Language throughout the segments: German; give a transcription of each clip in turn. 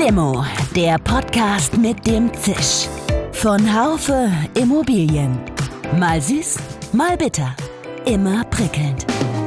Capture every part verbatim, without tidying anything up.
Limo, der Podcast mit dem Zisch. Von Haufe Immobilien. Mal süß, mal bitter. Immer prickelnd.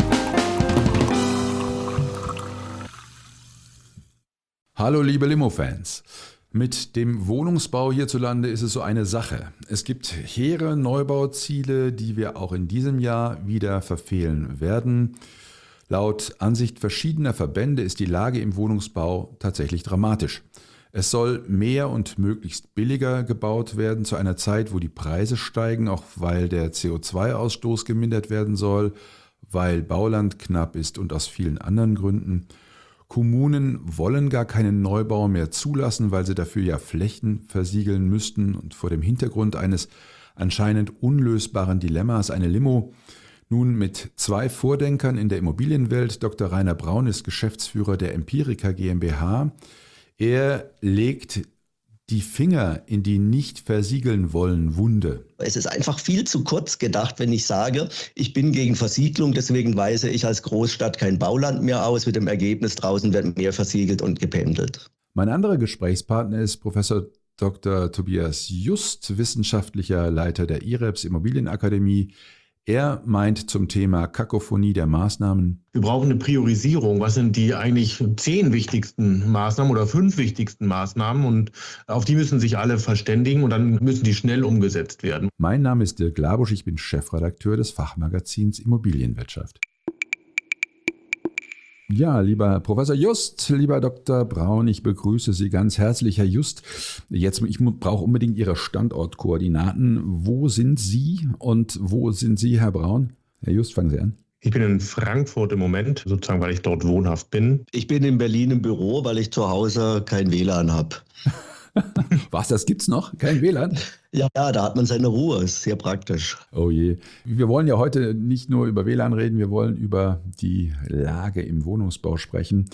Hallo liebe Limo-Fans. Mit dem Wohnungsbau hierzulande ist es so eine Sache. Es gibt hehre Neubauziele, die wir auch in diesem Jahr wieder verfehlen werden. Laut Ansicht verschiedener Verbände ist die Lage im Wohnungsbau tatsächlich dramatisch. Es soll mehr und möglichst billiger gebaut werden zu einer Zeit, wo die Preise steigen, auch weil der C O zwei Ausstoß gemindert werden soll, weil Bauland knapp ist und aus vielen anderen Gründen. Kommunen wollen gar keinen Neubau mehr zulassen, weil sie dafür ja Flächen versiegeln müssten und vor dem Hintergrund eines anscheinend unlösbaren Dilemmas eine Limo. Nun mit zwei Vordenkern in der Immobilienwelt. Doktor Rainer Braun ist Geschäftsführer der Empirica GmbH. Er legt die Finger in die nicht versiegeln wollen Wunde. Es ist einfach viel zu kurz gedacht, wenn ich sage, ich bin gegen Versiegelung, deswegen weise ich als Großstadt kein Bauland mehr aus. Mit dem Ergebnis, draußen wird mehr versiegelt und gependelt. Mein anderer Gesprächspartner ist Professor Doktor Tobias Just, wissenschaftlicher Leiter der I R E P S Immobilienakademie. Er meint zum Thema Kakophonie der Maßnahmen: Wir brauchen eine Priorisierung. Was sind die eigentlich zehn wichtigsten Maßnahmen oder fünf wichtigsten Maßnahmen? Und auf die müssen sich alle verständigen und dann müssen die schnell umgesetzt werden. Mein Name ist Dirk Labusch, ich bin Chefredakteur des Fachmagazins Immobilienwirtschaft. Ja, lieber Professor Just, lieber Doktor Braun, ich begrüße Sie ganz herzlich, Herr Just. Jetzt, ich brauche unbedingt Ihre Standortkoordinaten. Wo sind Sie und wo sind Sie, Herr Braun? Herr Just, fangen Sie an. Ich bin in Frankfurt im Moment, sozusagen, weil ich dort wohnhaft bin. Ich bin in Berlin im Büro, weil ich zu Hause kein W L A N habe. Was, das gibt's noch? Kein W L A N? Ja, ja, da hat man seine Ruhe, ist sehr praktisch. Oh je. Wir wollen ja heute nicht nur über W L A N reden, wir wollen über die Lage im Wohnungsbau sprechen.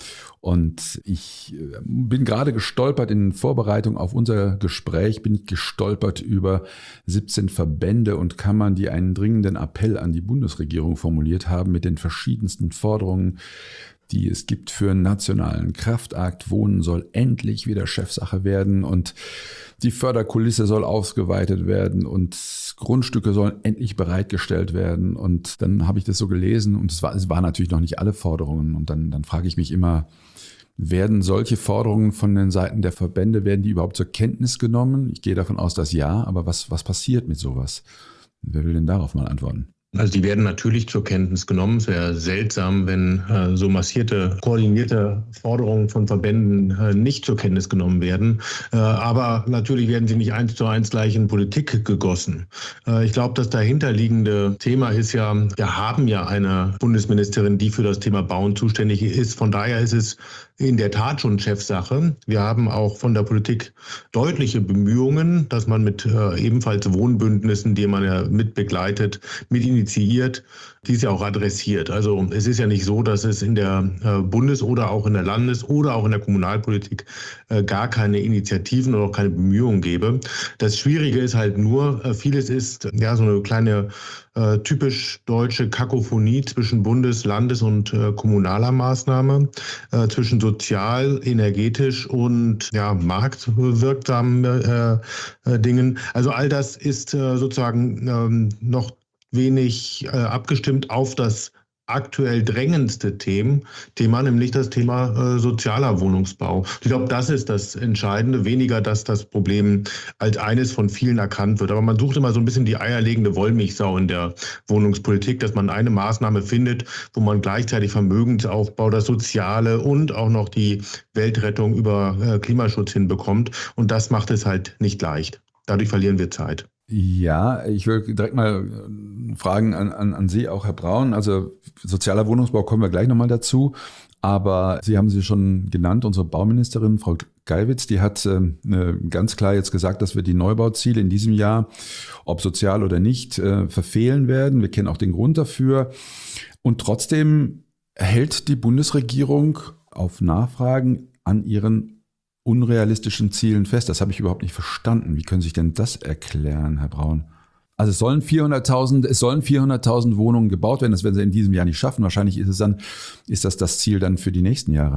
Und ich bin gerade gestolpert in Vorbereitung auf unser Gespräch, bin ich gestolpert über siebzehn Verbände und Kammern, die einen dringenden Appell an die Bundesregierung formuliert haben mit den verschiedensten Forderungen, die es gibt für einen nationalen Kraftakt. Wohnen soll endlich wieder Chefsache werden und die Förderkulisse soll ausgeweitet werden und Grundstücke sollen endlich bereitgestellt werden. Und dann habe ich das so gelesen und es war, es waren natürlich noch nicht alle Forderungen. Und dann, dann frage ich mich immer, werden solche Forderungen von den Seiten der Verbände, werden die überhaupt zur Kenntnis genommen? Ich gehe davon aus, dass ja, aber was, was passiert mit sowas? Wer will denn darauf mal antworten? Also die werden natürlich zur Kenntnis genommen. Es wäre seltsam, wenn äh, so massierte, koordinierte Forderungen von Verbänden äh, nicht zur Kenntnis genommen werden. Äh, aber natürlich werden sie nicht eins zu eins gleich in Politik gegossen. Äh, ich glaube, das dahinterliegende Thema ist ja, wir haben ja eine Bundesministerin, die für das Thema Bauen zuständig ist. Von daher ist es in der Tat schon Chefsache. Wir haben auch von der Politik deutliche Bemühungen, dass man mit äh, ebenfalls Wohnbündnissen, die man ja mit begleitet, mit initiiert, dies ja auch adressiert. Also es ist ja nicht so, dass es in der äh, Bundes- oder auch in der Landes- oder auch in der Kommunalpolitik äh, gar keine Initiativen oder auch keine Bemühungen gäbe. Das Schwierige ist halt nur, äh, vieles ist ja so eine kleine äh, typisch deutsche Kakophonie zwischen Bundes-, Landes- und äh, kommunaler Maßnahme, äh, zwischen sozial, energetisch und ja, marktwirksamen äh, äh, Dingen. Also all das ist äh, sozusagen ähm, noch wenig äh, abgestimmt auf das aktuell drängendste Thema, Thema, nämlich das Thema äh, sozialer Wohnungsbau. Ich glaube, das ist das Entscheidende, weniger, dass das Problem als eines von vielen erkannt wird. Aber man sucht immer so ein bisschen die eierlegende Wollmilchsau in der Wohnungspolitik, dass man eine Maßnahme findet, wo man gleichzeitig Vermögensaufbau, das Soziale und auch noch die Weltrettung über äh, Klimaschutz hinbekommt. Und das macht es halt nicht leicht. Dadurch verlieren wir Zeit. Ja, ich will direkt mal fragen an, an, an Sie, auch Herr Braun. Also sozialer Wohnungsbau kommen wir gleich nochmal dazu. Aber Sie haben sie schon genannt, unsere Bauministerin, Frau Geiwitz, die hat äh, ganz klar jetzt gesagt, dass wir die Neubauziele in diesem Jahr, ob sozial oder nicht, äh, verfehlen werden. Wir kennen auch den Grund dafür. Und trotzdem hält die Bundesregierung auf Nachfragen an ihren unrealistischen Zielen fest. Das habe ich überhaupt nicht verstanden. Wie können Sie sich denn das erklären, Herr Braun? Also es sollen vierhunderttausend, es sollen vierhunderttausend Wohnungen gebaut werden. Das werden Sie in diesem Jahr nicht schaffen. Wahrscheinlich ist es dann, ist das das Ziel dann für die nächsten Jahre.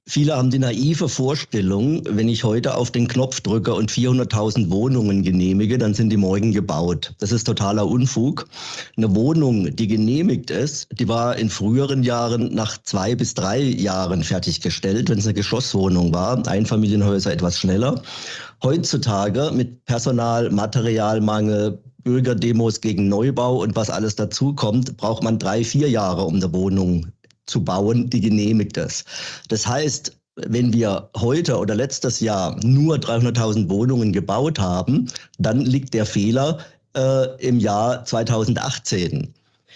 Viele haben die naive Vorstellung, wenn ich heute auf den Knopf drücke und vierhunderttausend Wohnungen genehmige, dann sind die morgen gebaut. Das ist totaler Unfug. Eine Wohnung, die genehmigt ist, die war in früheren Jahren nach zwei bis drei Jahren fertiggestellt, wenn es eine Geschosswohnung war. Einfamilienhäuser etwas schneller. Heutzutage mit Personal, Materialmangel, Bürgerdemos gegen Neubau und was alles dazu kommt, braucht man drei, vier Jahre, um eine Wohnung zu bauen, die genehmigt ist. Das heißt, wenn wir heute oder letztes Jahr nur dreihunderttausend Wohnungen gebaut haben, dann liegt der Fehler äh, im Jahr zweitausendachtzehn.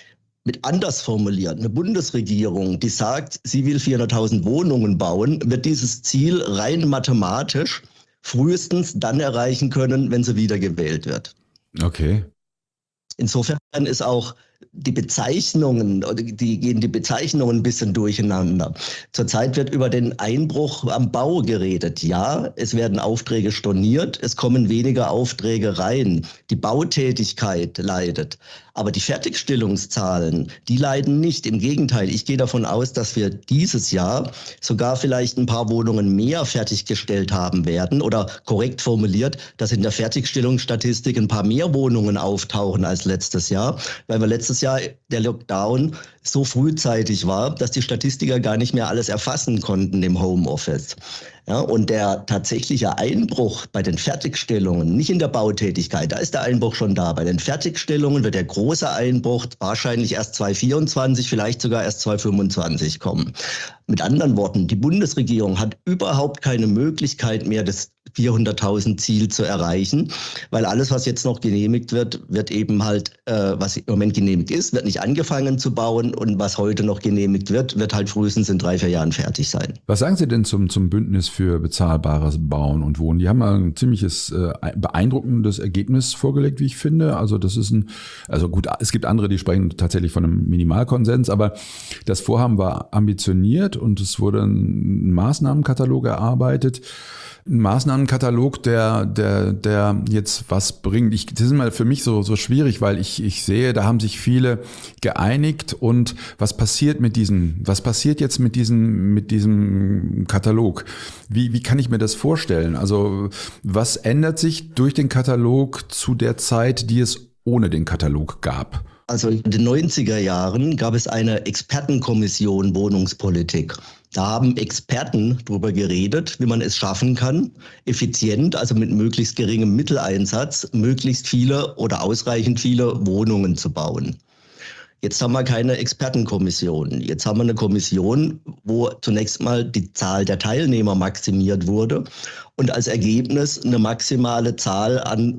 Mit anders formuliert, eine Bundesregierung, die sagt, sie will vierhunderttausend Wohnungen bauen, wird dieses Ziel rein mathematisch frühestens dann erreichen können, wenn sie wiedergewählt wird. Okay. Insofern ist auch die Bezeichnungen, die gehen die Bezeichnungen ein bisschen durcheinander. Zurzeit wird über den Einbruch am Bau geredet. Ja, es werden Aufträge storniert, es kommen weniger Aufträge rein. Die Bautätigkeit leidet. Aber die Fertigstellungszahlen, die leiden nicht. Im Gegenteil, ich gehe davon aus, dass wir dieses Jahr sogar vielleicht ein paar Wohnungen mehr fertiggestellt haben werden oder korrekt formuliert, dass in der Fertigstellungsstatistik ein paar mehr Wohnungen auftauchen als letztes Jahr, weil wir letztes Jahr der Lockdown so frühzeitig war, dass die Statistiker gar nicht mehr alles erfassen konnten im Homeoffice. Ja, und der tatsächliche Einbruch bei den Fertigstellungen, nicht in der Bautätigkeit, da ist der Einbruch schon da. Bei den Fertigstellungen wird der große Einbruch wahrscheinlich erst zweitausendvierundzwanzig, vielleicht sogar erst zweitausendfünfundzwanzig kommen. Mit anderen Worten, die Bundesregierung hat überhaupt keine Möglichkeit mehr, das vierhunderttausend Ziel zu erreichen, weil alles, was jetzt noch genehmigt wird, wird eben halt, äh, was im Moment genehmigt ist, wird nicht angefangen zu bauen und was heute noch genehmigt wird, wird halt frühestens in drei, vier Jahren fertig sein. Was sagen Sie denn zum, zum Bündnis für bezahlbares Bauen und Wohnen? Die haben ein ziemliches äh, beeindruckendes Ergebnis vorgelegt, wie ich finde. Also das ist ein, also gut, es gibt andere, die sprechen tatsächlich von einem Minimalkonsens, aber das Vorhaben war ambitioniert und es wurde ein Maßnahmenkatalog erarbeitet. Ein Maßnahmenkatalog, der, der, der jetzt was bringt. Ich, das ist mal für mich so, so schwierig, weil ich, ich sehe, da haben sich viele geeinigt und was passiert mit diesem, was passiert jetzt mit diesem, mit diesem Katalog? Wie, wie kann ich mir das vorstellen? Also, was ändert sich durch den Katalog zu der Zeit, die es ohne den Katalog gab? Also in den neunziger Jahren gab es eine Expertenkommission Wohnungspolitik. Da haben Experten darüber geredet, wie man es schaffen kann, effizient, also mit möglichst geringem Mitteleinsatz, möglichst viele oder ausreichend viele Wohnungen zu bauen. Jetzt haben wir keine Expertenkommission. Jetzt haben wir eine Kommission, wo zunächst mal die Zahl der Teilnehmer maximiert wurde und als Ergebnis eine maximale Zahl an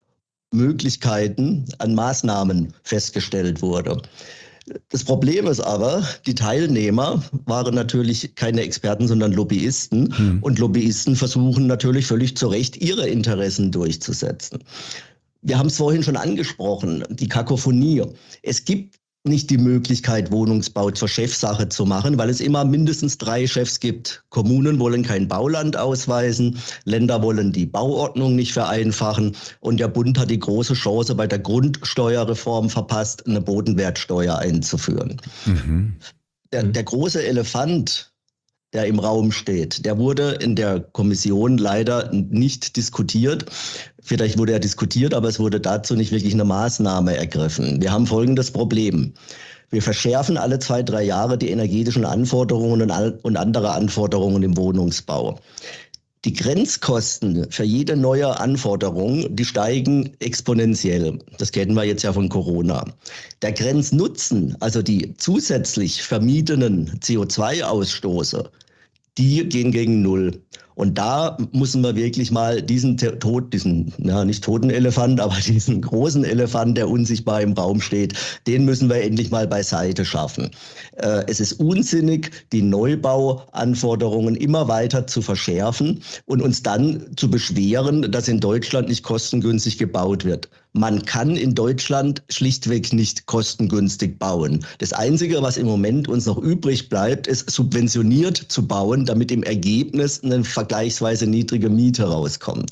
Möglichkeiten, an Maßnahmen festgestellt wurde. Das Problem ist aber, die Teilnehmer waren natürlich keine Experten, sondern Lobbyisten. Hm. Und Lobbyisten versuchen natürlich völlig zu Recht, ihre Interessen durchzusetzen. Wir haben es vorhin schon angesprochen, die Kakophonie. Es gibt nicht die Möglichkeit, Wohnungsbau zur Chefsache zu machen, weil es immer mindestens drei Chefs gibt. Kommunen wollen kein Bauland ausweisen, Länder wollen die Bauordnung nicht vereinfachen und der Bund hat die große Chance, bei der Grundsteuerreform verpasst, eine Bodenwertsteuer einzuführen. Mhm. Der, der große Elefant, der im Raum steht, der wurde in der Kommission leider nicht diskutiert. Vielleicht wurde er diskutiert, aber es wurde dazu nicht wirklich eine Maßnahme ergriffen. Wir haben folgendes Problem. Wir verschärfen alle zwei, drei Jahre die energetischen Anforderungen und andere Anforderungen im Wohnungsbau. Die Grenzkosten für jede neue Anforderung, die steigen exponentiell. Das kennen wir jetzt ja von Corona. Der Grenznutzen, also die zusätzlich vermiedenen C O zwei Ausstoße, die gehen gegen Null. Und da müssen wir wirklich mal diesen Tod, diesen, ja, nicht toten Elefant, aber diesen großen Elefant, der unsichtbar im Raum steht, den müssen wir endlich mal beiseite schaffen. Äh, es ist unsinnig, die Neubauanforderungen immer weiter zu verschärfen und uns dann zu beschweren, dass in Deutschland nicht kostengünstig gebaut wird. Man kann in Deutschland schlichtweg nicht kostengünstig bauen. Das Einzige, was im Moment uns noch übrig bleibt, ist subventioniert zu bauen, damit im Ergebnis eine vergleichsweise niedrige Miete rauskommt.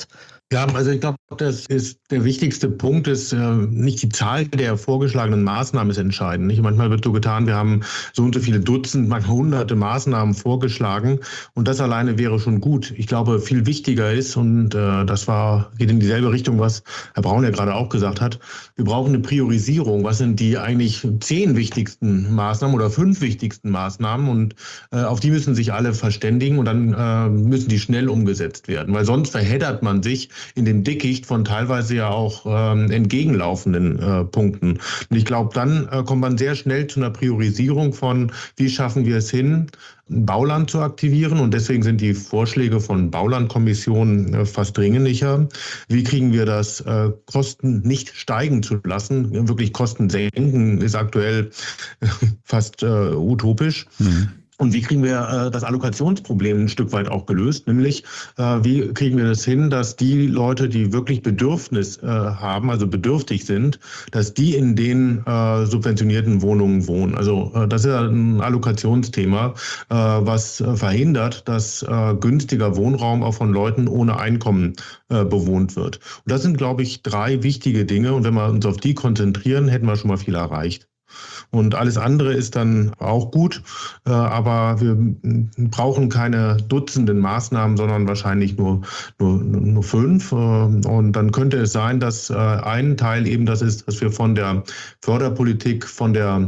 Ja, also ich glaube, das ist der wichtigste Punkt, ist äh, nicht die Zahl der vorgeschlagenen Maßnahmen ist entscheidend. Nicht? Manchmal wird so getan, wir haben so und so viele Dutzend, manchmal hunderte Maßnahmen vorgeschlagen und das alleine wäre schon gut. Ich glaube, viel wichtiger ist, und äh, das war geht in dieselbe Richtung, was Herr Braun ja gerade auch gesagt hat, wir brauchen eine Priorisierung. Was sind die eigentlich zehn wichtigsten Maßnahmen oder fünf wichtigsten Maßnahmen? Und äh, auf die müssen sich alle verständigen und dann äh, müssen die schnell umgesetzt werden, weil sonst verheddert man sich in dem Dickicht von teilweise ja auch ähm, entgegenlaufenden äh, Punkten. Und ich glaube, dann äh, kommt man sehr schnell zu einer Priorisierung von, wie schaffen wir es hin, Bauland zu aktivieren. Und deswegen sind die Vorschläge von Baulandkommissionen äh, fast dringlicher. Wie kriegen wir das, äh, Kosten nicht steigen zu lassen? Wirklich Kosten senken ist aktuell äh, fast äh, utopisch. Mhm. Und wie kriegen wir äh, das Allokationsproblem ein Stück weit auch gelöst? Nämlich, äh, wie kriegen wir das hin, dass die Leute, die wirklich Bedürfnis äh, haben, also bedürftig sind, dass die in den äh, subventionierten Wohnungen wohnen? Also äh, das ist ja ein Allokationsthema, äh, was äh, verhindert, dass äh, günstiger Wohnraum auch von Leuten ohne Einkommen äh, bewohnt wird. Und das sind, glaube ich, drei wichtige Dinge. Und wenn wir uns auf die konzentrieren, hätten wir schon mal viel erreicht. Und alles andere ist dann auch gut, aber wir brauchen keine Dutzenden Maßnahmen, sondern wahrscheinlich nur, nur, nur fünf. Und dann könnte es sein, dass ein Teil eben das ist, dass wir von der Förderpolitik, von der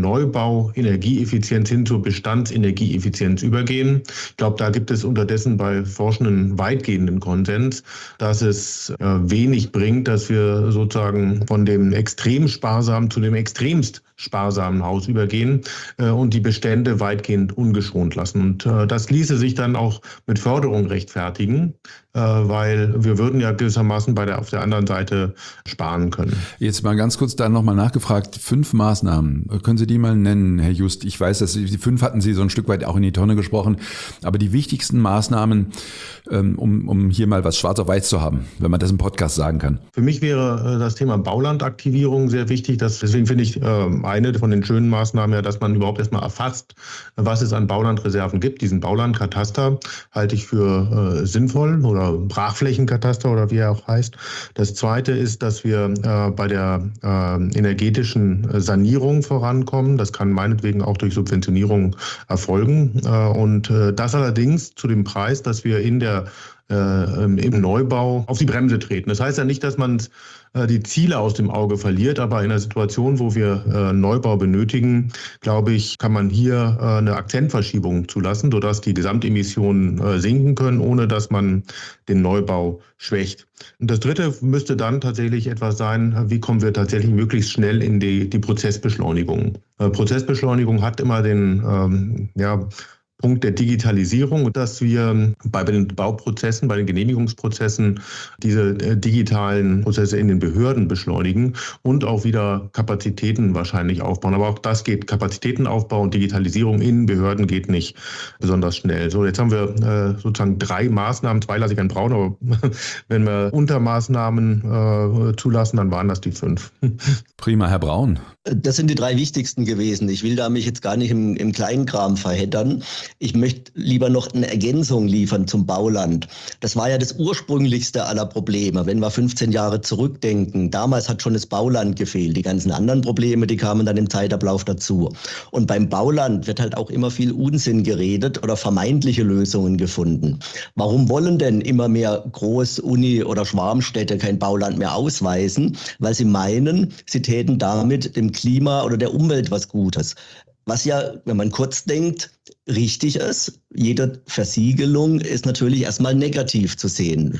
Neubau-Energieeffizienz hin zur Bestandsenergieeffizienz übergehen. Ich glaube, da gibt es unterdessen bei Forschenden weitgehenden Konsens, dass es wenig bringt, dass wir sozusagen von dem extrem sparsamen zu dem extremst sparsamen Haus übergehen äh, und die Bestände weitgehend ungeschont lassen. Und äh, das ließe sich dann auch mit Förderung rechtfertigen, äh, weil wir würden ja gewissermaßen bei der, auf der anderen Seite sparen können. Jetzt mal ganz kurz da nochmal nachgefragt, fünf Maßnahmen, können Sie die mal nennen, Herr Just? Ich weiß, dass Sie, die fünf hatten Sie so ein Stück weit auch in die Tonne gesprochen, aber die wichtigsten Maßnahmen, ähm, um, um hier mal was schwarz auf weiß zu haben, wenn man das im Podcast sagen kann. Für mich wäre äh, das Thema Baulandaktivierung sehr wichtig. Das, deswegen finde ich äh, eine von den schönen Maßnahmen ja, dass man überhaupt erstmal erfasst, was es an Baulandreserven gibt. Diesen Baulandkataster halte ich für äh, sinnvoll oder Brachflächenkataster oder wie er auch heißt. Das Zweite ist, dass wir äh, bei der äh, energetischen Sanierung vorankommen. Das kann meinetwegen auch durch Subventionierung erfolgen. Äh, und äh, das allerdings zu dem Preis, dass wir in der äh, im Neubau auf die Bremse treten. Das heißt ja nicht, dass man äh, die Ziele aus dem Auge verliert, aber in einer Situation, wo wir äh, Neubau benötigen, glaube ich, kann man hier äh, eine Akzentverschiebung zulassen, sodass die Gesamtemissionen äh, sinken können, ohne dass man den Neubau schwächt. Und das Dritte müsste dann tatsächlich etwas sein, wie kommen wir tatsächlich möglichst schnell in die, die Prozessbeschleunigung. Äh, Prozessbeschleunigung hat immer den, ähm, ja, Punkt der Digitalisierung, dass wir bei den Bauprozessen, bei den Genehmigungsprozessen diese digitalen Prozesse in den Behörden beschleunigen und auch wieder Kapazitäten wahrscheinlich aufbauen. Aber auch das geht, Kapazitätenaufbau und Digitalisierung in Behörden geht nicht besonders schnell. So, jetzt haben wir äh, sozusagen drei Maßnahmen, zwei lasse ich an Braun, aber wenn wir Untermaßnahmen äh, zulassen, dann waren das die fünf. Prima, Herr Braun. Das sind die drei wichtigsten gewesen. Ich will da mich jetzt gar nicht im, im Kleinkram verheddern. Ich möchte lieber noch eine Ergänzung liefern zum Bauland. Das war ja das ursprünglichste aller Probleme. Wenn wir fünfzehn Jahre zurückdenken, damals hat schon das Bauland gefehlt. Die ganzen anderen Probleme, die kamen dann im Zeitablauf dazu. Und beim Bauland wird halt auch immer viel Unsinn geredet oder vermeintliche Lösungen gefunden. Warum wollen denn immer mehr Groß-, Uni- oder Schwarmstädte kein Bauland mehr ausweisen? Weil sie meinen, sie täten damit dem Klima oder der Umwelt was Gutes. Was ja, wenn man kurz denkt, richtig ist. Jede Versiegelung ist natürlich erstmal negativ zu sehen.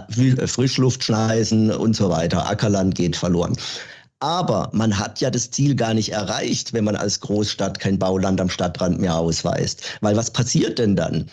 Frischluftschneisen und so weiter. Ackerland geht verloren. Aber man hat ja das Ziel gar nicht erreicht, wenn man als Großstadt kein Bauland am Stadtrand mehr ausweist. Weil was passiert denn dann?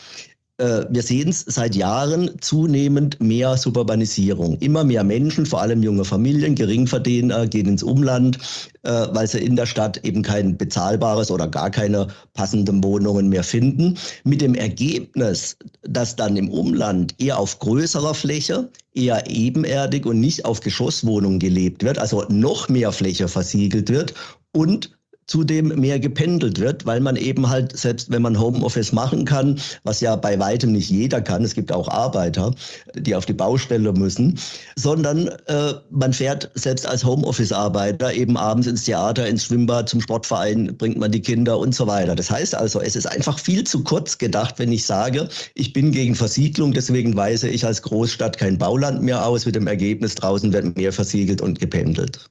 Wir sehen es seit Jahren zunehmend mehr Suburbanisierung. Immer mehr Menschen, vor allem junge Familien, Geringverdiener, gehen ins Umland, weil sie in der Stadt eben kein bezahlbares oder gar keine passenden Wohnungen mehr finden. Mit dem Ergebnis, dass dann im Umland eher auf größerer Fläche, eher ebenerdig und nicht auf Geschosswohnungen gelebt wird, also noch mehr Fläche versiegelt wird und zudem mehr gependelt wird, weil man eben halt, selbst wenn man Homeoffice machen kann, was ja bei weitem nicht jeder kann, es gibt auch Arbeiter, die auf die Baustelle müssen, sondern äh, man fährt selbst als Homeoffice-Arbeiter eben abends ins Theater, ins Schwimmbad, zum Sportverein, bringt man die Kinder und so weiter. Das heißt also, es ist einfach viel zu kurz gedacht, wenn ich sage, ich bin gegen Versiegelung, deswegen weise ich als Großstadt kein Bauland mehr aus, mit dem Ergebnis, draußen wird mehr versiegelt und gependelt.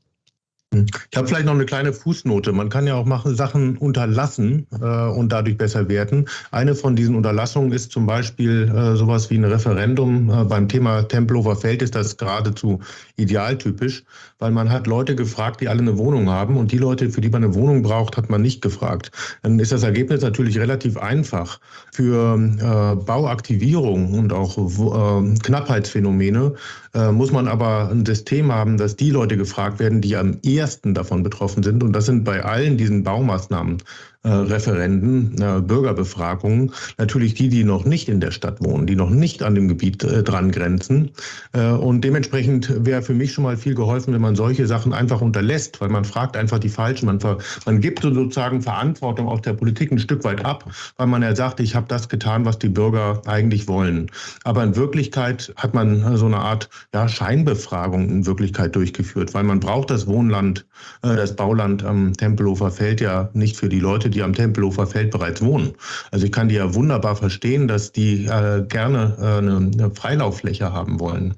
Ich habe vielleicht noch eine kleine Fußnote. Man kann ja auch machen, Sachen unterlassen äh, und dadurch besser werden. Eine von diesen Unterlassungen ist zum Beispiel äh, sowas wie ein Referendum. Äh, beim Thema Tempelhofer Feld ist das geradezu idealtypisch, weil man hat Leute gefragt, die alle eine Wohnung haben, und die Leute, für die man eine Wohnung braucht, hat man nicht gefragt. Dann ist das Ergebnis natürlich relativ einfach. Für äh, Bauaktivierung und auch äh, Knappheitsphänomene äh, muss man aber ein System haben, dass die Leute gefragt werden, die am ersten davon betroffen sind. Und das sind bei allen diesen Baumaßnahmen, äh, Referenden, äh, Bürgerbefragungen, natürlich die, die noch nicht in der Stadt wohnen, die noch nicht an dem Gebiet äh, dran grenzen. Äh, und dementsprechend wäre für mich schon mal viel geholfen, wenn man solche Sachen einfach unterlässt, weil man fragt einfach die Falschen. Man, ver, man gibt sozusagen Verantwortung aus der Politik ein Stück weit ab, weil man ja sagt, ich habe das getan, was die Bürger eigentlich wollen. Aber in Wirklichkeit hat man so eine Art ja, Scheinbefragung in Wirklichkeit durchgeführt, weil man braucht das Wohnland, äh, das Bauland am Tempelhofer Feld ja nicht für die Leute, die am Tempelhofer Feld bereits wohnen. Also ich kann die ja wunderbar verstehen, dass die äh, gerne äh, eine, eine Freilauffläche haben wollen.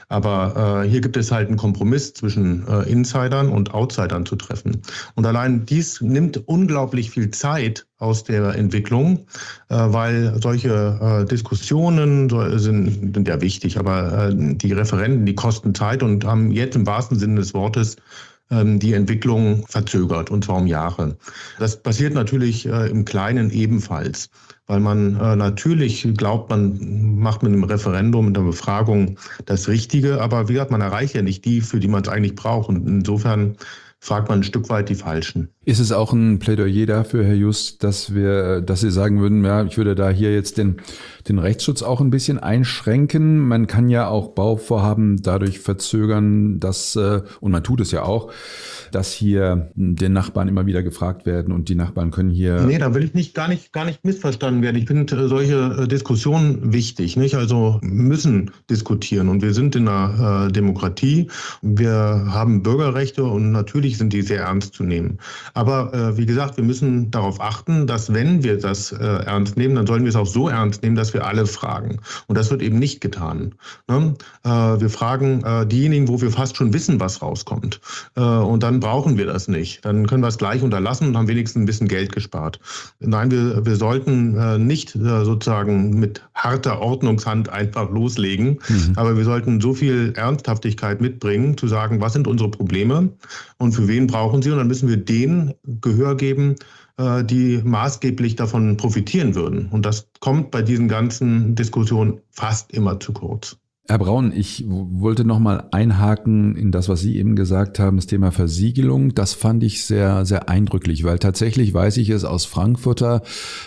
Aber äh, hier gibt es halt einen Kompromiss zwischen äh, Insidern und Outsidern zu treffen. Und allein dies nimmt unglaublich viel Zeit aus der Entwicklung, äh, weil solche äh, Diskussionen so, sind, sind ja wichtig, aber äh, die Referenden, die kosten Zeit und haben jetzt im wahrsten Sinne des Wortes die Entwicklung verzögert, und zwar um Jahre. Das passiert natürlich äh, im Kleinen ebenfalls, weil man äh, natürlich glaubt, man macht mit einem Referendum, mit einer Befragung das Richtige, aber wie gesagt, man erreicht ja nicht die, für die man es eigentlich braucht. Und insofern fragt man ein Stück weit die Falschen. Ist es auch ein Plädoyer dafür, Herr Just, dass wir, dass Sie sagen würden, ja, ich würde da hier jetzt den, den Rechtsschutz auch ein bisschen einschränken? Man kann ja auch Bauvorhaben dadurch verzögern, dass, und man tut es ja auch, dass hier den Nachbarn immer wieder gefragt werden und die Nachbarn können hier... Nee, da will ich nicht, gar nicht, gar nicht missverstanden werden. Ich finde solche Diskussionen wichtig, nicht? Also müssen diskutieren, und wir sind in einer äh, Demokratie. Wir haben Bürgerrechte und natürlich sind die sehr ernst zu nehmen. Aber äh, wie gesagt, wir müssen darauf achten, dass wenn wir das äh, ernst nehmen, dann sollen wir es auch so ernst nehmen, dass wir alle fragen. Und das wird eben nicht getan. Ne? Äh, wir fragen äh, diejenigen, wo wir fast schon wissen, was rauskommt. Äh, und dann brauchen wir das nicht. Dann können wir es gleich unterlassen und haben wenigstens ein bisschen Geld gespart. Nein, wir, wir sollten äh, nicht äh, sozusagen mit harter Ordnungshand einfach loslegen. Mhm. Aber wir sollten so viel Ernsthaftigkeit mitbringen, zu sagen, was sind unsere Probleme und für wen brauchen sie? Und dann müssen wir denen Gehör geben, die maßgeblich davon profitieren würden. Und das kommt bei diesen ganzen Diskussionen fast immer zu kurz. Herr Braun, ich wollte noch mal einhaken in das, was Sie eben gesagt haben, das Thema Versiegelung. Das fand ich sehr, sehr eindrücklich, weil tatsächlich weiß ich es aus Frankfurter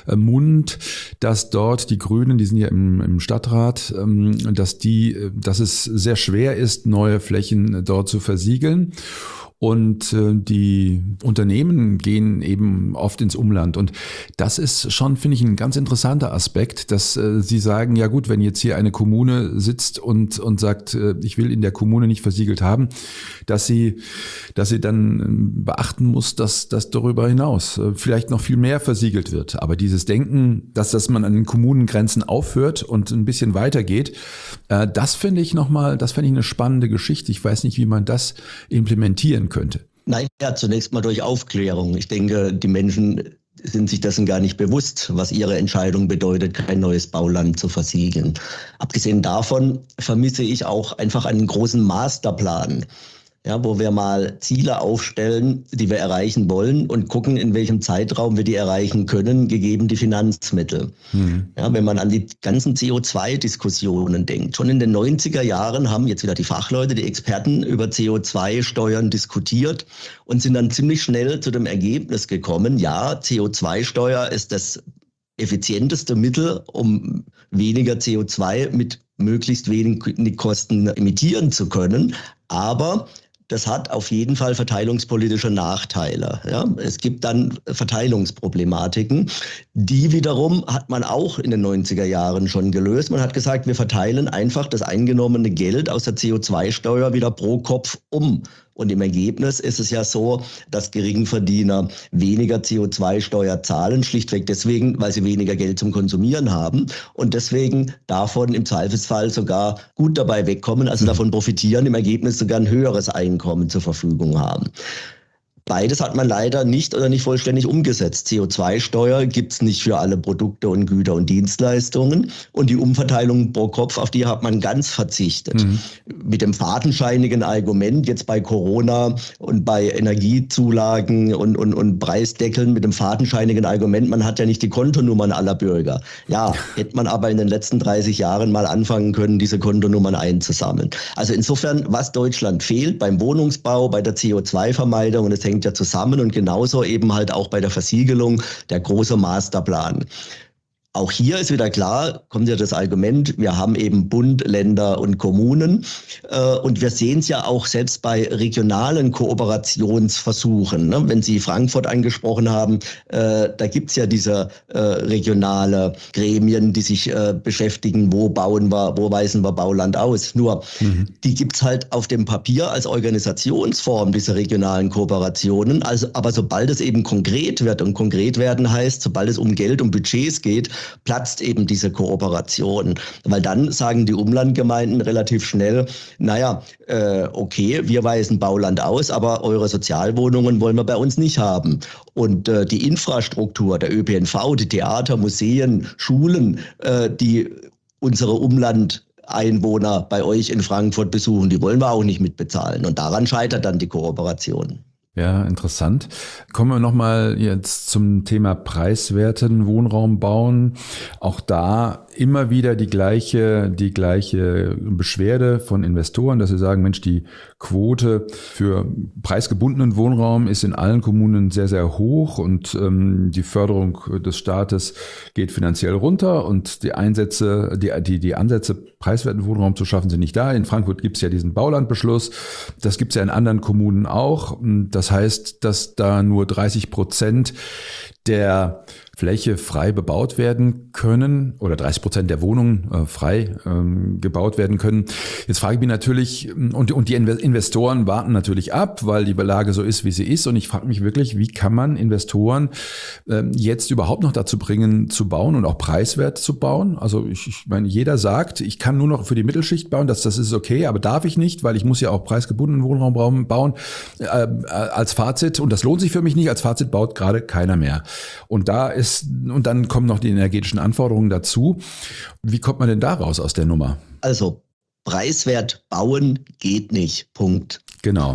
Mund, dass dort die Grünen, die sind ja im, im Stadtrat, dass die, dass es sehr schwer ist, neue Flächen dort zu versiegeln. Und äh, die Unternehmen gehen eben oft ins Umland. Und das ist schon, finde ich, ein ganz interessanter Aspekt, dass äh, Sie sagen, ja gut, wenn jetzt hier eine Kommune sitzt und und sagt, äh, ich will in der Kommune nicht versiegelt haben, dass sie dass sie dann äh, beachten muss, dass das darüber hinaus äh, vielleicht noch viel mehr versiegelt wird. Aber dieses Denken, dass dass man an den Kommunengrenzen aufhört und ein bisschen weitergeht, äh, das finde ich nochmal, das finde ich eine spannende Geschichte. Ich weiß nicht, wie man das implementieren könnte. Nein, ja, zunächst mal durch Aufklärung. Ich denke, die Menschen sind sich dessen gar nicht bewusst, was ihre Entscheidung bedeutet, kein neues Bauland zu versiegeln. Abgesehen davon vermisse ich auch einfach einen großen Masterplan. Ja, wo wir mal Ziele aufstellen, die wir erreichen wollen und gucken, in welchem Zeitraum wir die erreichen können, gegeben die Finanzmittel. Mhm. Ja, wenn man an die ganzen C O zwei Diskussionen denkt. Schon in den neunziger Jahren haben jetzt wieder die Fachleute, die Experten über C O zwei Steuern diskutiert und sind dann ziemlich schnell zu dem Ergebnis gekommen, ja, C O zwei Steuer ist das effizienteste Mittel, um weniger C O zwei mit möglichst wenig Kosten emittieren zu können. Aber das hat auf jeden Fall verteilungspolitische Nachteile. Ja? Es gibt dann Verteilungsproblematiken. Die wiederum hat man auch in den neunziger Jahren schon gelöst. Man hat gesagt, wir verteilen einfach das eingenommene Geld aus der C O zwei Steuer wieder pro Kopf um. Und im Ergebnis ist es ja so, dass Geringverdiener weniger C O zwei Steuer zahlen, schlichtweg deswegen, weil sie weniger Geld zum Konsumieren haben und deswegen davon im Zweifelsfall sogar gut dabei wegkommen, also mhm. davon profitieren, im Ergebnis sogar ein höheres Einkommen zur Verfügung haben. Beides hat man leider nicht oder nicht vollständig umgesetzt. C O zwei Steuer gibt es nicht für alle Produkte und Güter und Dienstleistungen. Und die Umverteilung pro Kopf, auf die hat man ganz verzichtet. Mhm. Mit dem fadenscheinigen Argument, jetzt bei Corona und bei Energiezulagen und, und, und Preisdeckeln, mit dem fadenscheinigen Argument, man hat ja nicht die Kontonummern aller Bürger. Ja, hätte man aber in den letzten dreißig Jahren mal anfangen können, diese Kontonummern einzusammeln. Also insofern, was Deutschland fehlt beim Wohnungsbau, bei der C O zwei Vermeidung, und es hängt ja zusammen und genauso eben halt auch bei der Versiegelung der große Masterplan. Auch hier ist wieder klar, kommt ja das Argument, wir haben eben Bund, Länder und Kommunen äh, und wir sehen es ja auch selbst bei regionalen Kooperationsversuchen. Ne? Wenn Sie Frankfurt angesprochen haben, äh, da gibt es ja diese äh, regionale Gremien, die sich äh, beschäftigen, wo bauen wir, wo weisen wir Bauland aus. Nur, mhm. die gibt es halt auf dem Papier als Organisationsform, diese regionalen Kooperationen. Also, aber sobald es eben konkret wird, und konkret werden heißt, sobald es um Geld, um Budgets geht, platzt eben diese Kooperation. Weil dann sagen die Umlandgemeinden relativ schnell, naja, äh, okay, wir weisen Bauland aus, aber eure Sozialwohnungen wollen wir bei uns nicht haben. Und äh, die Infrastruktur, der Ö P N V, die Theater, Museen, Schulen, äh, die unsere Umlandeinwohner bei euch in Frankfurt besuchen, die wollen wir auch nicht mitbezahlen. Und daran scheitert dann die Kooperation. Ja, interessant. Kommen wir nochmal jetzt zum Thema preiswerten Wohnraum bauen. Auch da immer wieder die gleiche, die gleiche Beschwerde von Investoren, dass sie sagen, Mensch, die Quote für preisgebundenen Wohnraum ist in allen Kommunen sehr, sehr hoch und ähm, die Förderung des Staates geht finanziell runter und die Einsätze, die, die, die Ansätze, preiswerten Wohnraum zu schaffen, sind nicht da. In Frankfurt gibt es ja diesen Baulandbeschluss. Das gibt es ja in anderen Kommunen auch. Das heißt, dass da nur dreißig Prozent der Fläche frei bebaut werden können oder dreißig Prozent der Wohnungen äh, frei ähm, gebaut werden können. Jetzt frage ich mich natürlich, und, und die Investoren warten natürlich ab, weil die Lage so ist, wie sie ist. Und ich frage mich wirklich, wie kann man Investoren äh, jetzt überhaupt noch dazu bringen, zu bauen und auch preiswert zu bauen? Also ich, ich meine, jeder sagt, ich kann nur noch für die Mittelschicht bauen, das, das ist okay, aber darf ich nicht, weil ich muss ja auch preisgebundenen Wohnraum bauen. Äh, als Fazit, und das lohnt sich für mich nicht, als Fazit baut gerade keiner mehr. Und da ist Und dann kommen noch die energetischen Anforderungen dazu. Wie kommt man denn da raus aus der Nummer? Also preiswert bauen geht nicht. Punkt. Genau.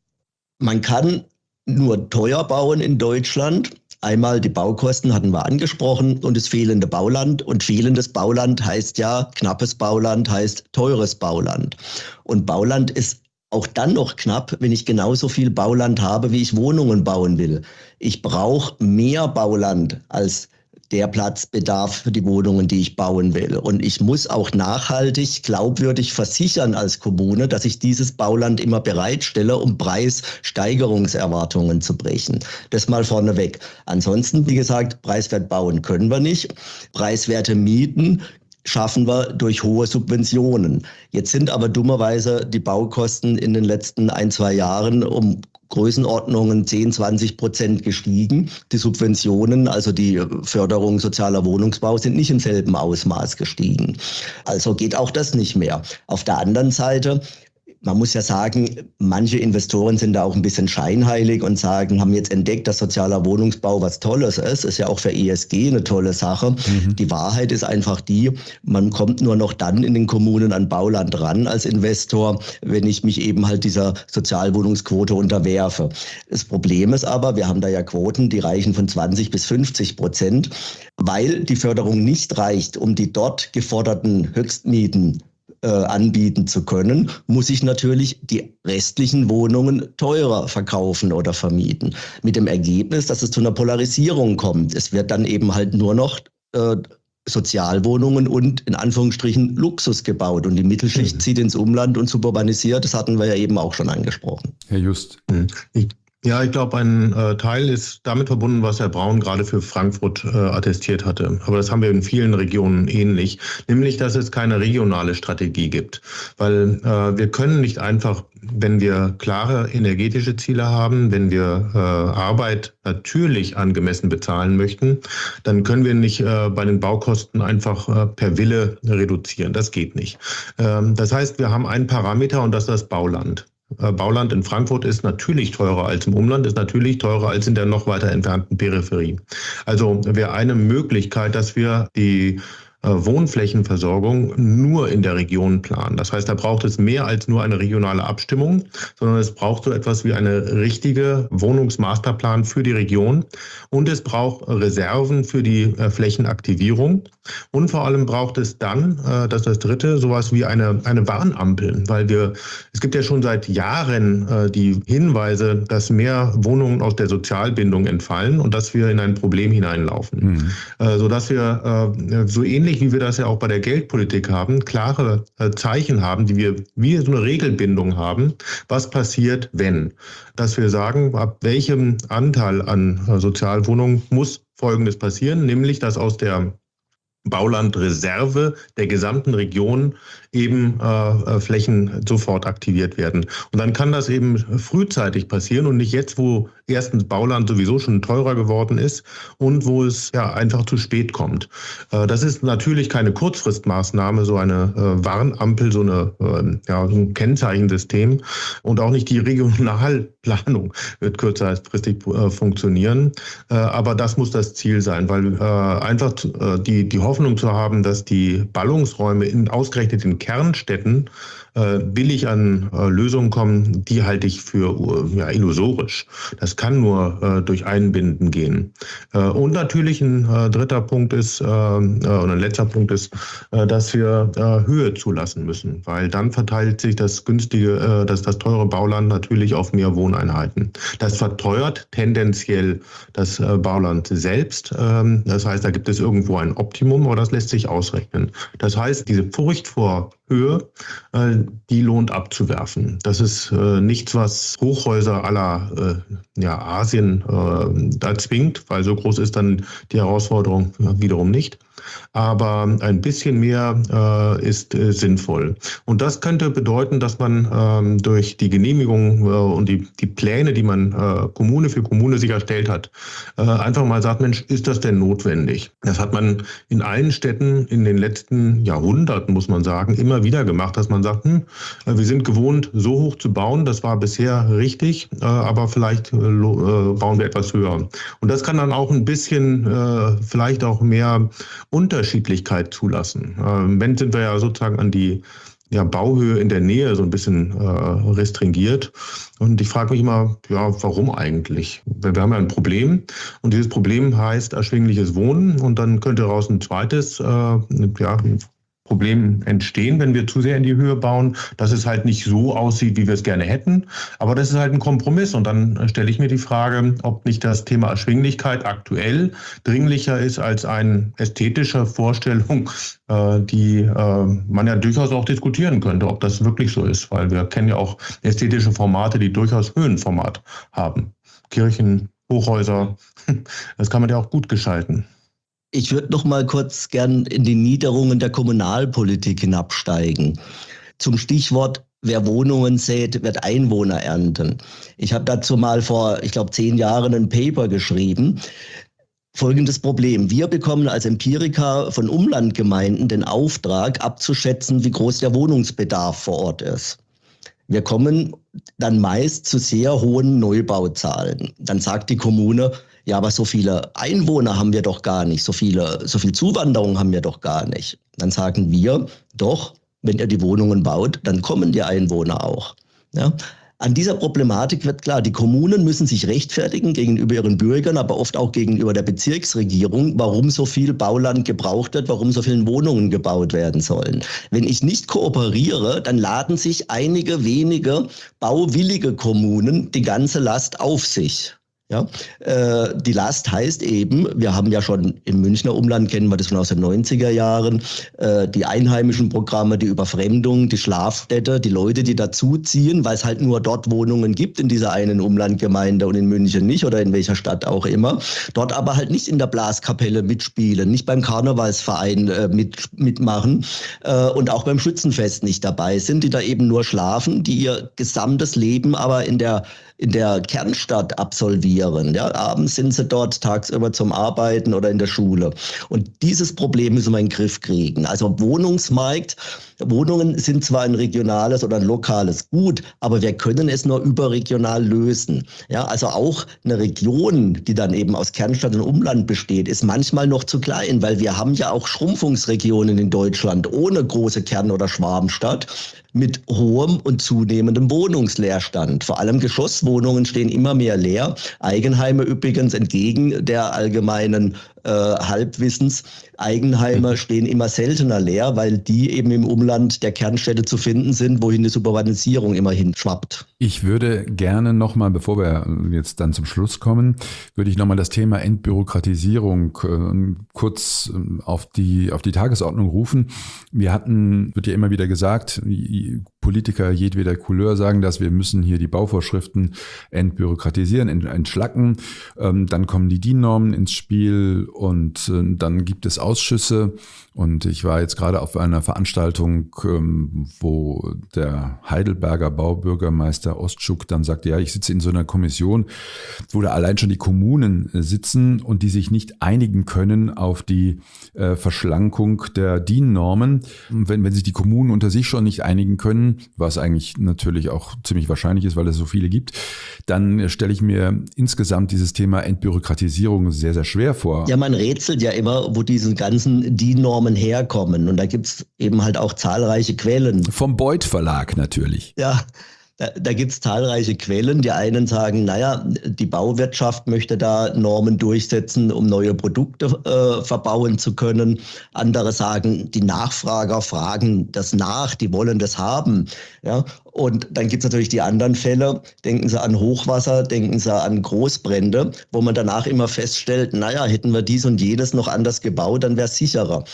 Man kann nur teuer bauen in Deutschland. Einmal die Baukosten hatten wir angesprochen und das fehlende Bauland. Und fehlendes Bauland heißt ja, knappes Bauland heißt teures Bauland. Und Bauland ist auch dann noch knapp, wenn ich genauso viel Bauland habe, wie ich Wohnungen bauen will. Ich brauche mehr Bauland als der Platzbedarf für die Wohnungen, die ich bauen will. Und ich muss auch nachhaltig, glaubwürdig versichern als Kommune, dass ich dieses Bauland immer bereitstelle, um Preissteigerungserwartungen zu brechen. Das mal vorneweg. Ansonsten, wie gesagt, preiswert bauen können wir nicht. Preiswerte Mieten schaffen wir durch hohe Subventionen. Jetzt sind aber dummerweise die Baukosten in den letzten ein, zwei Jahren um Größenordnungen zehn, zwanzig Prozent gestiegen. Die Subventionen, also die Förderung sozialer Wohnungsbau, sind nicht im selben Ausmaß gestiegen. Also geht auch das nicht mehr. Auf der anderen Seite, man muss ja sagen, manche Investoren sind da auch ein bisschen scheinheilig und sagen, haben jetzt entdeckt, dass sozialer Wohnungsbau was Tolles ist. Ist ja auch für E S G eine tolle Sache. Mhm. Die Wahrheit ist einfach die, man kommt nur noch dann in den Kommunen an Bauland ran als Investor, wenn ich mich eben halt dieser Sozialwohnungsquote unterwerfe. Das Problem ist aber, wir haben da ja Quoten, die reichen von zwanzig bis fünfzig Prozent, weil die Förderung nicht reicht, um die dort geforderten Höchstmieten anbieten zu können, muss ich natürlich die restlichen Wohnungen teurer verkaufen oder vermieten. Mit dem Ergebnis, dass es zu einer Polarisierung kommt. Es wird dann eben halt nur noch äh, Sozialwohnungen und in Anführungsstrichen Luxus gebaut. Und die Mittelschicht mhm. zieht ins Umland und suburbanisiert. Das hatten wir ja eben auch schon angesprochen. Herr Just. Ich Ja, ich glaube, ein äh, Teil ist damit verbunden, was Herr Braun gerade für Frankfurt äh, attestiert hatte. Aber das haben wir in vielen Regionen ähnlich, nämlich, dass es keine regionale Strategie gibt. Weil äh, wir können nicht einfach, wenn wir klare energetische Ziele haben, wenn wir äh, Arbeit natürlich angemessen bezahlen möchten, dann können wir nicht äh, bei den Baukosten einfach äh, per Wille reduzieren. Das geht nicht. Ähm, das heißt, wir haben einen Parameter und das ist das Bauland. Bauland in Frankfurt ist natürlich teurer als im Umland, ist natürlich teurer als in der noch weiter entfernten Peripherie. Also wäre eine Möglichkeit, dass wir die Wohnflächenversorgung nur in der Region planen. Das heißt, da braucht es mehr als nur eine regionale Abstimmung, sondern es braucht so etwas wie eine richtige Wohnungsmasterplan für die Region und es braucht Reserven für die Flächenaktivierung und vor allem braucht es dann, das ist das Dritte, sowas wie eine, eine Warnampel, weil wir, es gibt ja schon seit Jahren die Hinweise, dass mehr Wohnungen aus der Sozialbindung entfallen und dass wir in ein Problem hineinlaufen, mhm. sodass wir so ähnlich wie wir das ja auch bei der Geldpolitik haben, klare äh, Zeichen haben, die wir wie so eine Regelbindung haben, was passiert, wenn. Dass wir sagen, ab welchem Anteil an äh, Sozialwohnungen muss Folgendes passieren, nämlich dass aus der Baulandreserve der gesamten Region eben äh, Flächen sofort aktiviert werden. Und dann kann das eben frühzeitig passieren und nicht jetzt, wo erstens Bauland sowieso schon teurer geworden ist und wo es ja einfach zu spät kommt. Äh, das ist natürlich keine Kurzfristmaßnahme, so eine äh, Warnampel, so, eine, äh, ja, so ein Kennzeichensystem und auch nicht die Regionalplanung wird kurzfristig äh, funktionieren. Äh, aber das muss das Ziel sein, weil äh, einfach äh, die, die Hoffnung zu haben, dass die Ballungsräume in, ausgerechnet in Kernstädten äh, billig an äh, Lösungen kommen, die halte ich für äh, ja, illusorisch. Das kann nur äh, durch Einbinden gehen. Äh, und natürlich ein äh, dritter Punkt ist, äh, und ein letzter Punkt ist, äh, dass wir äh, Höhe zulassen müssen, weil dann verteilt sich das günstige, äh, das, das teure Bauland natürlich auf mehr Wohneinheiten. Das verteuert tendenziell das äh, Bauland selbst. Ähm, das heißt, da gibt es irgendwo ein Optimum, aber das lässt sich ausrechnen. Das heißt, diese Furcht vor Höhe, äh, die lohnt abzuwerfen. Das ist äh, nichts, was Hochhäuser à la äh, ja, Asien äh, da zwingt, weil so groß ist dann die Herausforderung ja, wiederum nicht. Aber ein bisschen mehr äh, ist äh, sinnvoll. Und das könnte bedeuten, dass man ähm, durch die Genehmigung äh, und die, die Pläne, die man äh, Kommune für Kommune sich erstellt hat, äh, einfach mal sagt, Mensch, ist das denn notwendig? Das hat man in allen Städten in den letzten Jahrhunderten, muss man sagen, immer wieder gemacht, dass man sagt, hm, wir sind gewohnt, so hoch zu bauen, das war bisher richtig, äh, aber vielleicht äh, bauen wir etwas höher. Und das kann dann auch ein bisschen, äh, vielleicht auch mehr Unterschiedlichkeit zulassen. Im Moment sind wir ja sozusagen an die ja, Bauhöhe in der Nähe so ein bisschen äh, restringiert. Und ich frage mich immer, ja, warum eigentlich? Wir haben ja ein Problem und dieses Problem heißt erschwingliches Wohnen und dann könnte daraus ein zweites, äh, ja, Problem entstehen, wenn wir zu sehr in die Höhe bauen, dass es halt nicht so aussieht, wie wir es gerne hätten. Aber das ist halt ein Kompromiss. Und dann stelle ich mir die Frage, ob nicht das Thema Erschwinglichkeit aktuell dringlicher ist als eine ästhetische Vorstellung, äh, die äh, man ja durchaus auch diskutieren könnte, ob das wirklich so ist. Weil wir kennen ja auch ästhetische Formate, die durchaus Höhenformat haben. Kirchen, Hochhäuser, das kann man ja auch gut gestalten. Ich würde noch mal kurz gern in die Niederungen der Kommunalpolitik hinabsteigen. Zum Stichwort, wer Wohnungen sät, wird Einwohner ernten. Ich habe dazu mal vor, ich glaube, zehn Jahren ein Paper geschrieben. Folgendes Problem. Wir bekommen als Empiriker von Umlandgemeinden den Auftrag, abzuschätzen, wie groß der Wohnungsbedarf vor Ort ist. Wir kommen dann meist zu sehr hohen Neubauzahlen. Dann sagt die Kommune, ja, aber so viele Einwohner haben wir doch gar nicht, so viele, so viel Zuwanderung haben wir doch gar nicht. Dann sagen wir, doch, wenn ihr die Wohnungen baut, dann kommen die Einwohner auch. Ja? An dieser Problematik wird klar, die Kommunen müssen sich rechtfertigen gegenüber ihren Bürgern, aber oft auch gegenüber der Bezirksregierung, warum so viel Bauland gebraucht wird, warum so viele Wohnungen gebaut werden sollen. Wenn ich nicht kooperiere, dann laden sich einige wenige bauwillige Kommunen die ganze Last auf sich. Ja, äh, die Last heißt eben, wir haben ja schon im Münchner Umland, kennen wir das schon aus den neunziger Jahren, äh, die einheimischen Programme, die Überfremdung, die Schlafstädte, die Leute, die dazuziehen, weil es halt nur dort Wohnungen gibt in dieser einen Umlandgemeinde und in München nicht oder in welcher Stadt auch immer, dort aber halt nicht in der Blaskapelle mitspielen, nicht beim Karnevalsverein äh, mit, mitmachen äh, und auch beim Schützenfest nicht dabei sind, die da eben nur schlafen, die ihr gesamtes Leben aber in der in der Kernstadt absolvieren. Ja, abends sind sie dort, tagsüber zum Arbeiten oder in der Schule. Und dieses Problem müssen wir in den Griff kriegen. Also Wohnungsmarkt, Wohnungen sind zwar ein regionales oder ein lokales Gut, aber wir können es nur überregional lösen. Ja, also auch eine Region, die dann eben aus Kernstadt und Umland besteht, ist manchmal noch zu klein, weil wir haben ja auch Schrumpfungsregionen in Deutschland ohne große Kern- oder Schwarmstadt mit hohem und zunehmendem Wohnungsleerstand. Vor allem Geschosswohnungen stehen immer mehr leer. Eigenheime übrigens entgegen der allgemeinen äh, Halbwissens. Eigenheime stehen immer seltener leer, weil die eben im Umland der Kernstädte zu finden sind, wohin die Urbanisierung immer hinschwappt. Ich würde gerne nochmal, bevor wir jetzt dann zum Schluss kommen, würde ich nochmal das Thema Entbürokratisierung äh, kurz äh, auf die, auf die Tagesordnung rufen. Wir hatten, wird ja immer wieder gesagt, Politiker jedweder Couleur sagen das, wir müssen hier die Bauvorschriften entbürokratisieren, entschlacken. Ähm, dann kommen die D I N-Normen ins Spiel und äh, dann gibt es Ausschüsse. Und ich war jetzt gerade auf einer Veranstaltung, ähm, wo der Heidelberger Baubürgermeister Ostschuk dann sagte, ja, ich sitze in so einer Kommission, wo da allein schon die Kommunen äh, sitzen und die sich nicht einigen können auf die äh, Verschlankung der D I N-Normen. Wenn, wenn sich die Kommunen unter sich schon nicht einigen können, was eigentlich natürlich auch ziemlich wahrscheinlich ist, weil es so viele gibt, dann stelle ich mir insgesamt dieses Thema Entbürokratisierung sehr, sehr schwer vor. Ja, man rätselt ja immer, wo diese ganzen D I N-Normen herkommen. Und da gibt es eben halt auch zahlreiche Quellen. Vom Beuth Verlag natürlich. Ja, da, da gibt es zahlreiche Quellen. Die einen sagen, naja, die Bauwirtschaft möchte da Normen durchsetzen, um neue Produkte äh, verbauen zu können. Andere sagen, die Nachfrager fragen das nach, die wollen das haben. Ja, und dann gibt es natürlich die anderen Fälle. Denken Sie an Hochwasser, denken Sie an Großbrände, wo man danach immer feststellt, naja, hätten wir dies und jenes noch anders gebaut, dann wäre es sicherer.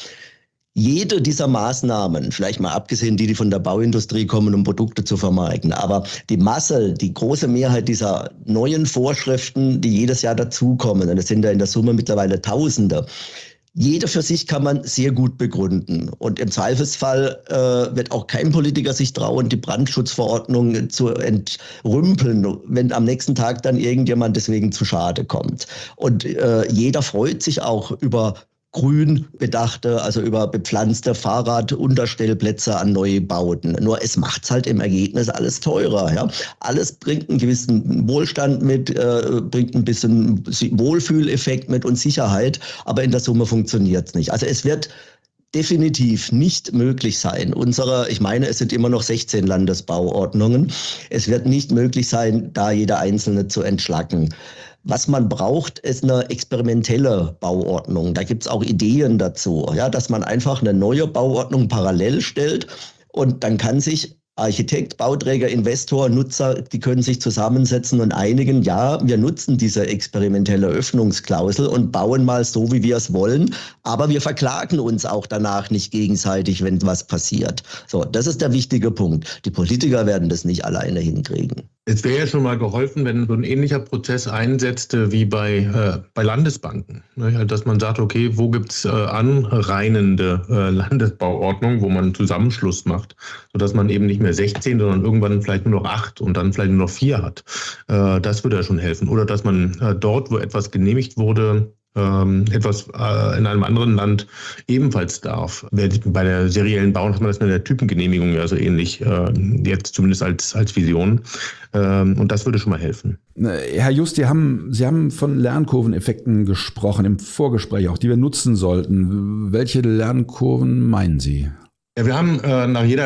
Jede dieser Maßnahmen, vielleicht mal abgesehen die, die von der Bauindustrie kommen, um Produkte zu vermarkten, aber die Masse, die große Mehrheit dieser neuen Vorschriften, die jedes Jahr dazukommen, und es sind ja in der Summe mittlerweile Tausende, jede für sich kann man sehr gut begründen. Und im Zweifelsfall äh, wird auch kein Politiker sich trauen, die Brandschutzverordnung zu entrümpeln, wenn am nächsten Tag dann irgendjemand deswegen zu Schade kommt. Und äh, jeder freut sich auch über grün bedachte, also über bepflanzte Fahrradunterstellplätze an Neubauten. Nur es macht's halt im Ergebnis alles teurer. Ja? Alles bringt einen gewissen Wohlstand mit, äh, bringt ein bisschen Wohlfühleffekt mit und Sicherheit, aber in der Summe funktioniert's nicht. Also es wird definitiv nicht möglich sein. Unsere, ich meine, es sind immer noch sechzehn Landesbauordnungen. Es wird nicht möglich sein, da jede einzelne zu entschlacken. Was man braucht, ist eine experimentelle Bauordnung. Da gibt es auch Ideen dazu, ja, dass man einfach eine neue Bauordnung parallel stellt und dann kann sich Architekt, Bauträger, Investor, Nutzer, die können sich zusammensetzen und einigen, ja, wir nutzen diese experimentelle Öffnungsklausel und bauen mal so, wie wir es wollen, aber wir verklagen uns auch danach nicht gegenseitig, wenn was passiert. So, das ist der wichtige Punkt. Die Politiker werden das nicht alleine hinkriegen. Es wäre ja schon mal geholfen, wenn so ein ähnlicher Prozess einsetzte wie bei, äh, bei Landesbanken. Ne? Dass man sagt, okay, wo gibt es äh, anreinende äh, Landesbauordnungen, wo man einen Zusammenschluss macht, sodass man eben nicht mehr sechzehn, sondern irgendwann vielleicht nur noch acht und dann vielleicht nur noch vier hat. Äh, das würde ja schon helfen. Oder dass man äh, dort, wo etwas genehmigt wurde, ähm, etwas äh, in einem anderen Land ebenfalls darf. Bei der seriellen Bau hat man das mit der Typengenehmigung ja so ähnlich, äh, jetzt zumindest als, als Vision. Ähm, und das würde schon mal helfen. Herr Just, Sie haben, Sie haben von Lernkurveneffekten gesprochen im Vorgespräch auch, die wir nutzen sollten. Welche Lernkurven meinen Sie? Ja, wir haben äh, nach jeder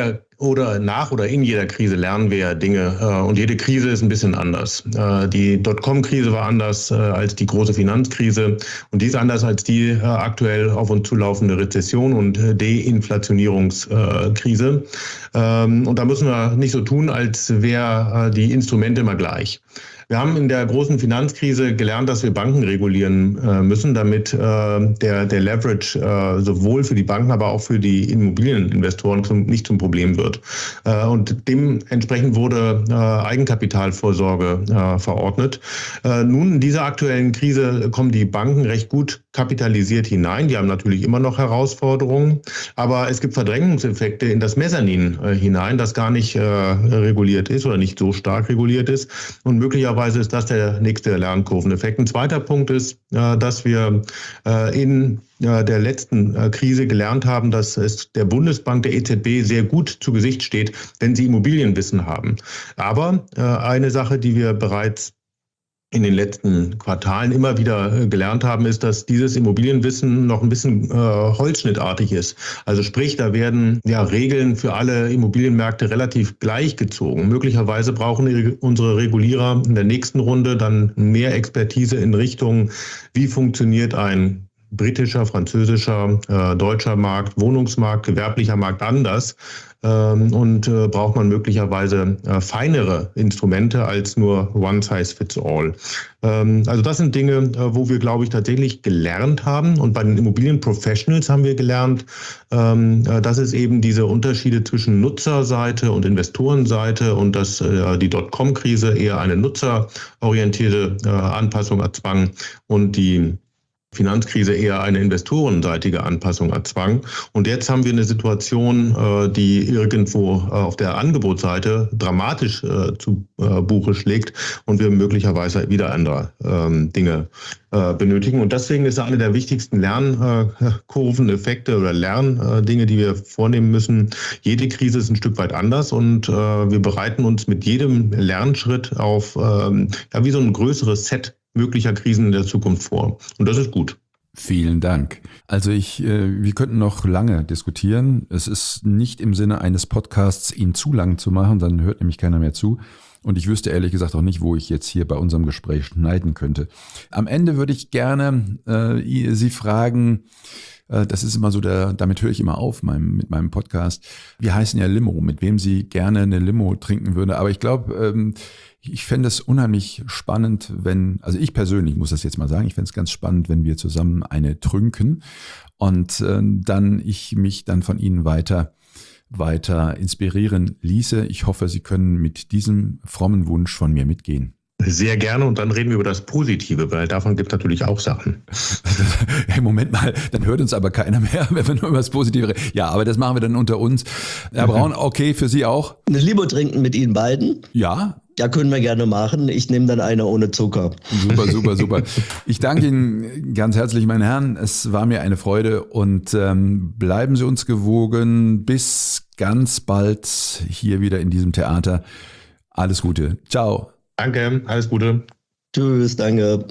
oder nach oder in jeder Krise lernen wir ja Dinge äh, und jede Krise ist ein bisschen anders. Äh, die Dotcom-Krise war anders äh, als die große Finanzkrise und die ist anders als die äh, aktuell auf uns zulaufende Rezession und äh, Deinflationierungskrise. Äh, ähm, und da müssen wir nicht so tun, als wären äh, die Instrumente immer gleich. Wir haben in der großen Finanzkrise gelernt, dass wir Banken regulieren äh, müssen, damit äh, der, der Leverage äh, sowohl für die Banken, aber auch für die Immobilieninvestoren zum, nicht zum Problem wird. Äh, und dementsprechend wurde äh, Eigenkapitalvorsorge äh, verordnet. Äh, nun, in dieser aktuellen Krise kommen die Banken recht gut kapitalisiert hinein. Die haben natürlich immer noch Herausforderungen, aber es gibt Verdrängungseffekte in das Mezzanin äh, hinein, das gar nicht äh, reguliert ist oder nicht so stark reguliert ist. Und möglicherweise ist das der nächste Lernkurveneffekt. Ein zweiter Punkt ist, äh, dass wir äh, in äh, der letzten äh, Krise gelernt haben, dass es der Bundesbank, der E Z B, sehr gut zu Gesicht steht, wenn sie Immobilienwissen haben. Aber äh, eine Sache, die wir bereits in den letzten Quartalen immer wieder gelernt haben, ist, dass dieses Immobilienwissen noch ein bisschen äh, holzschnittartig ist. Also sprich, da werden ja Regeln für alle Immobilienmärkte relativ gleich gezogen. Möglicherweise brauchen die, unsere Regulierer in der nächsten Runde dann mehr Expertise in Richtung, wie funktioniert ein britischer, französischer, äh, deutscher Markt, Wohnungsmarkt, gewerblicher Markt anders. Und äh, braucht man möglicherweise äh, feinere Instrumente als nur One Size Fits All. Ähm, also das sind Dinge, äh, wo wir, glaube ich, tatsächlich gelernt haben. Und bei den Immobilien-Professionals haben wir gelernt, ähm, äh, dass es eben diese Unterschiede zwischen Nutzerseite und Investorenseite und dass äh, die Dotcom-Krise eher eine nutzerorientierte äh, Anpassung erzwang und die Finanzkrise eher eine investorenseitige Anpassung erzwang. Und jetzt haben wir eine Situation, die irgendwo auf der Angebotsseite dramatisch zu Buche schlägt und wir möglicherweise wieder andere Dinge benötigen. Und deswegen ist eine der wichtigsten Lernkurveneffekte oder Lerndinge, die wir vornehmen müssen. Jede Krise ist ein Stück weit anders und wir bereiten uns mit jedem Lernschritt auf ja, wie so ein größeres Set möglicher Krisen in der Zukunft vor. Und das ist gut. Vielen Dank. Also ich, äh, wir könnten noch lange diskutieren. Es ist nicht im Sinne eines Podcasts, ihn zu lang zu machen, dann hört nämlich keiner mehr zu. Und ich wüsste ehrlich gesagt auch nicht, wo ich jetzt hier bei unserem Gespräch schneiden könnte. Am Ende würde ich gerne äh, Sie fragen, äh, das ist immer so, der, damit höre ich immer auf meinem, mit meinem Podcast. Wir heißen ja Limo, mit wem Sie gerne eine Limo trinken würden. Aber ich glaube, ähm, ich fände es unheimlich spannend, wenn, also ich persönlich muss das jetzt mal sagen, ich fände es ganz spannend, wenn wir zusammen eine trünken und äh, dann ich mich dann von Ihnen weiter, weiter inspirieren ließe. Ich hoffe, Sie können mit diesem frommen Wunsch von mir mitgehen. Sehr gerne und dann reden wir über das Positive, weil davon gibt es natürlich auch Sachen. Hey, Moment mal, dann hört uns aber keiner mehr, wenn wir nur über das Positive reden. Ja, aber das machen wir dann unter uns. Herr Braun, okay, für Sie auch? Eine Limo trinken mit Ihnen beiden? Ja. Ja, können wir gerne machen. Ich nehme dann eine ohne Zucker. Super, super, super. Ich danke Ihnen ganz herzlich, meine Herren. Es war mir eine Freude und ähm, bleiben Sie uns gewogen. Bis ganz bald hier wieder in diesem Theater. Alles Gute. Ciao. Danke, alles Gute. Tschüss, danke.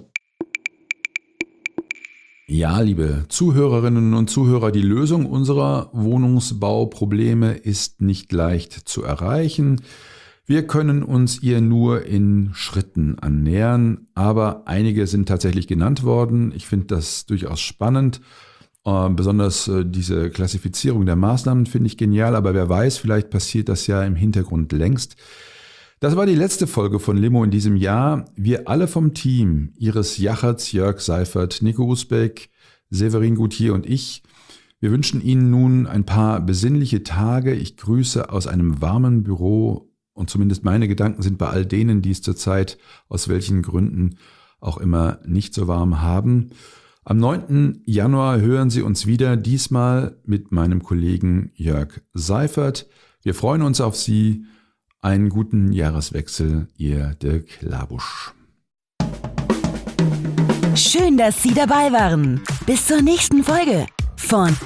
Ja, liebe Zuhörerinnen und Zuhörer, die Lösung unserer Wohnungsbauprobleme ist nicht leicht zu erreichen. Wir können uns ihr nur in Schritten annähern, aber einige sind tatsächlich genannt worden. Ich finde das durchaus spannend. Äh, besonders äh, diese Klassifizierung der Maßnahmen finde ich genial, aber wer weiß, vielleicht passiert das ja im Hintergrund längst. Das war die letzte Folge von Limo in diesem Jahr. Wir alle vom Team, Iris Jachertz, Jörg Seifert, Nico Usbeck, Severin Gutier und ich, wir wünschen Ihnen nun ein paar besinnliche Tage. Ich grüße aus einem warmen Büro und zumindest meine Gedanken sind bei all denen, die es zurzeit aus welchen Gründen auch immer nicht so warm haben. Am neunten Januar hören Sie uns wieder, diesmal mit meinem Kollegen Jörg Seifert. Wir freuen uns auf Sie. Einen guten Jahreswechsel, Ihr Dirk Labusch. Schön, dass Sie dabei waren. Bis zur nächsten Folge von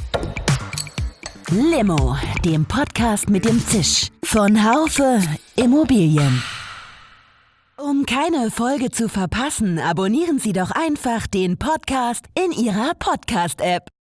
Limo, dem Podcast mit dem Zisch von Haufe Immobilien. Um keine Folge zu verpassen, abonnieren Sie doch einfach den Podcast in Ihrer Podcast-App.